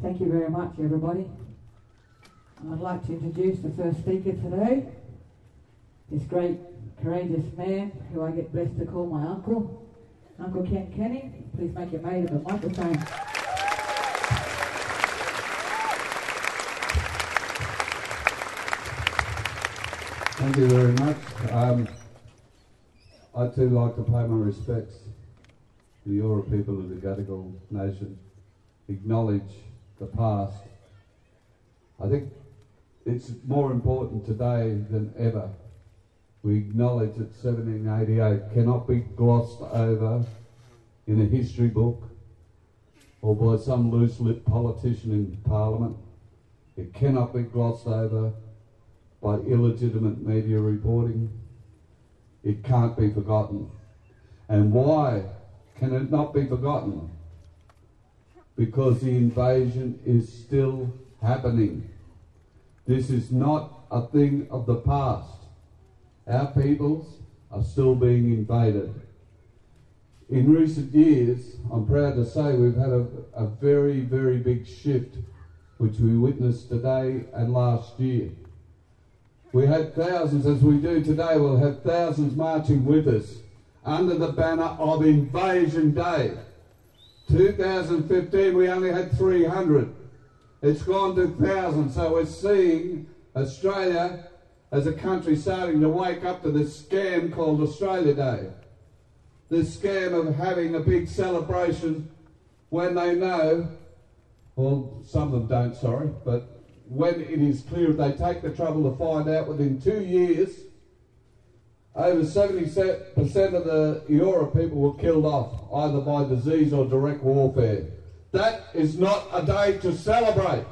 Thank you very much, everybody. I'd like to introduce the first speaker today, this great, courageous man who I get blessed to call my uncle, Uncle Ken Kenny. Please make your way to the microphone. Thank you very much. I too like to pay my respects to the Eora people of the Gadigal Nation, acknowledge the past. I think it's more important today than ever. We acknowledge that 1788 cannot be glossed over in a history book or by some loose-lipped politician in Parliament. It cannot be glossed over by illegitimate media reporting. It can't be forgotten. And why can it not be forgotten? Because the invasion is still happening. This is not a thing of the past. Our peoples are still being invaded. In recent years, I'm proud to say we've had a very, very big shift, which we witnessed today and last year. We had thousands, as we do today, we'll have thousands marching with us under the banner of Invasion Day. 2015, we only had 300. It's gone to thousands, so we're seeing Australia as a country starting to wake up to this scam called Australia Day. This scam of having a big celebration when they know, well, some of them don't, sorry, but when it is clear, if they take the trouble to find out within 2 years, over 70% of the Eora people were killed off, either by disease or direct warfare. That is not a day to celebrate.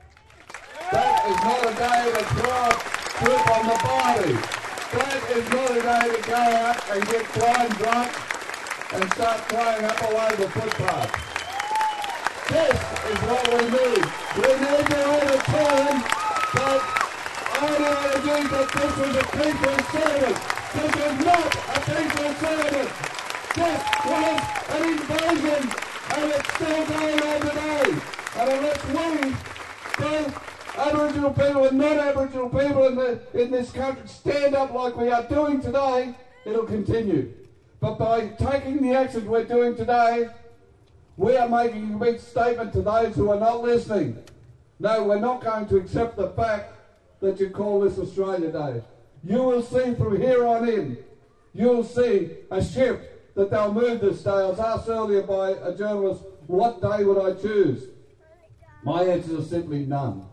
That is not a day to throw a flip on the body. That is not a day to go out and get blind drunk and start throwing up all over the footpath. This is what we need. We need to overturn that ideology that this was a people's settlement. This is not a people's settlement. This was an invasion, and it's still going on today. And unless we, both Aboriginal people and non-Aboriginal people in this country, stand up like we are doing today, it'll continue. But by taking the actions we're doing today, we are making a big statement to those who are not listening. No, we're not going to accept the fact that you call this Australia Day. You will see from here on in, you'll see a shift that they'll move this day. I was asked earlier by a journalist, what day would I choose? My answer is simply none.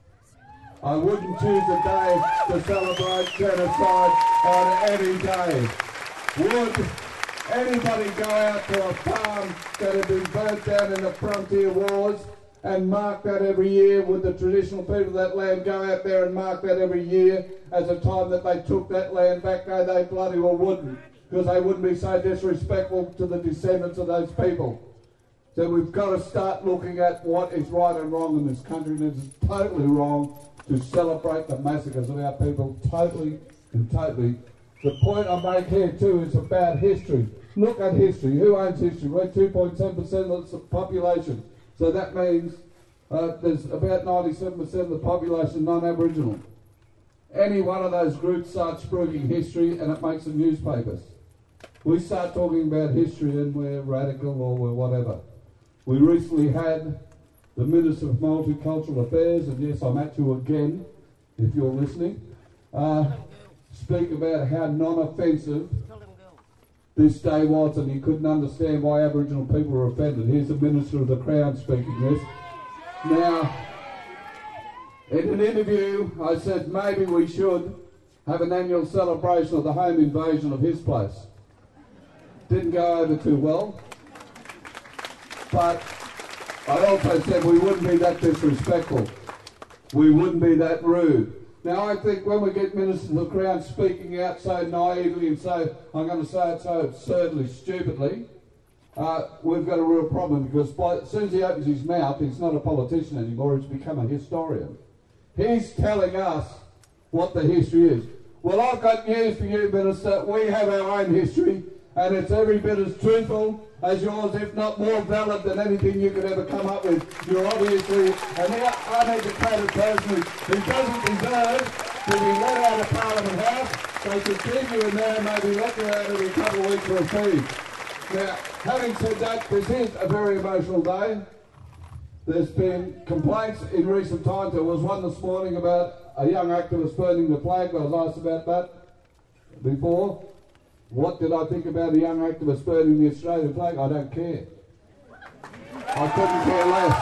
I wouldn't choose a day to celebrate genocide on any day. Would anybody go out to a farm that had been burnt down in the frontier wars and mark that every year? Would the traditional people of that land go out there and mark that every year as a time that they took that land back? No, they bloody well wouldn't, because they wouldn't be so disrespectful to the descendants of those people. So we've got to start looking at what is right and wrong in this country, and it is totally wrong to celebrate the massacres of our people. Totally and totally. The point I make here too is about history. Look at history. Who owns history? We're 2.7% of the population. So that means there's about 97% of the population non-Aboriginal. Any one of those groups starts spruiking history and it makes the newspapers. We start talking about history and we're radical or we're whatever. We recently had the Minister of Multicultural Affairs, and yes, I'm at you again, if you're listening, speak about how non-offensive this day was, and he couldn't understand why Aboriginal people were offended. Here's the Minister of the Crown speaking this. Now, in an interview, I said maybe we should have an annual celebration of the home invasion of his place. Didn't go over too well, but I also said we wouldn't be that disrespectful. We wouldn't be that rude. Now, I think when we get Ministers of the Crown speaking out so naively and so, I'm going to say it so absurdly, stupidly, we've got a real problem, because as soon as he opens his mouth, he's not a politician anymore, he's become a historian. He's telling us what the history is. Well, I've got news for you, Minister. We have our own history, and it's every bit as truthful as yours, if not more valid than anything you could ever come up with. You're obviously an uneducated person who doesn't deserve to be let out of Parliament House. They could keep you in there and maybe let you out every couple of weeks for a feed. Now, having said that, this is a very emotional day. There's been complaints in recent times. There was one this morning about a young activist burning the flag. I was asked about that before. What did I think about a young activist burning the Australian flag? I don't care. I couldn't care less.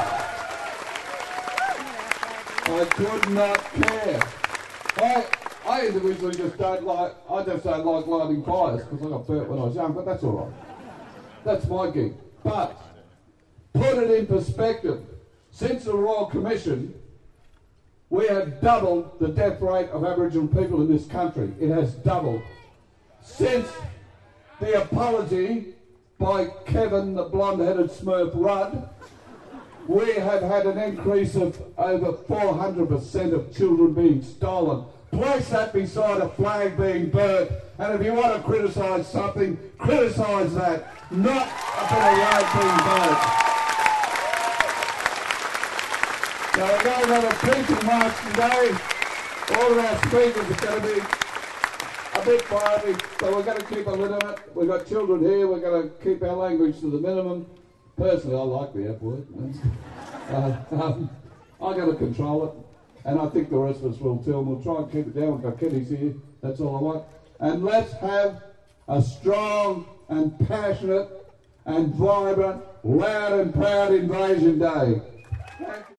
I could not care. I individually just don't like lighting fires because I got burnt when I was young, but that's all right. That's my gig. But put it in perspective. Since the Royal Commission, we have doubled the death rate of Aboriginal people in this country. It has doubled. Since the apology by Kevin, the blonde-headed Smurf Rudd, we have had an increase of over 400% of children being stolen. Place that beside a flag being burnt, and if you want to criticise something, criticise that, not a bit of road being burnt. So we're going to have a peaceful march today. All of our speakers are going to be a bit fiery, so we're going to keep a lid on it. We've got children here, we're going to keep our language to the minimum. Personally, I like the F word. I've got to control it, and I think the rest of us will too, and we'll try and keep it down. We've got kiddies here, that's all I want. And let's have a strong and passionate and vibrant, loud and proud Invasion Day.